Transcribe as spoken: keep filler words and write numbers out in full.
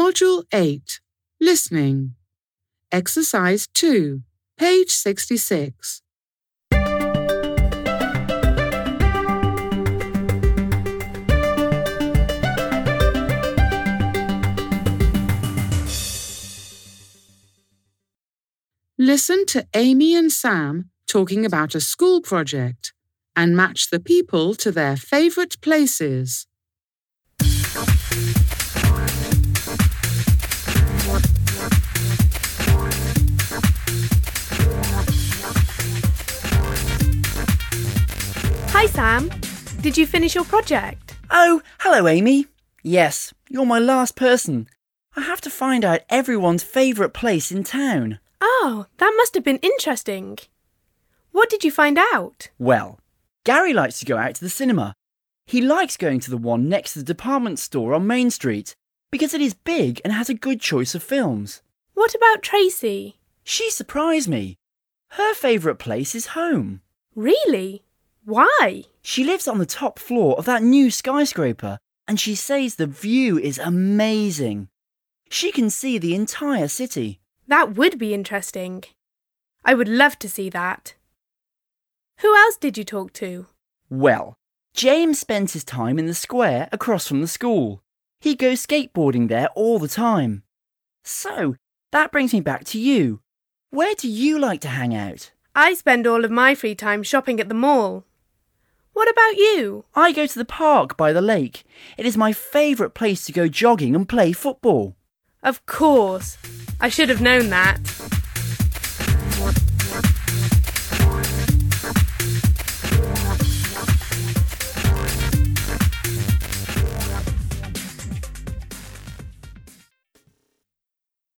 Module eight, Listening. Exercise two, page sixty-six. Listen to Amy and Sam talking about a school project and match the people to their favourite places. Hi Sam, did you finish your project? Oh, hello Amy. Yes, you're my last person. I have to find out everyone's favourite place in town. Oh, that must have been interesting. What did you find out? Well, Gary likes to go out to the cinema. He likes going to the one next to the department store on Main Street because it is big and has a good choice of films. What about Tracy? She surprised me. Her favourite place is home. Really? Why? She lives on the top floor of that new skyscraper and she says the view is amazing. She can see the entire city. That would be interesting. I would love to see that. Who else did you talk to? Well, James spends his time in the square across from the school. He goes skateboarding there all the time. So, that brings me back to you. Where do you like to hang out? I spend all of my free time shopping at the mall. What about you? I go to the park by the lake. It is my favourite place to go jogging and play football. Of course. I should have known that.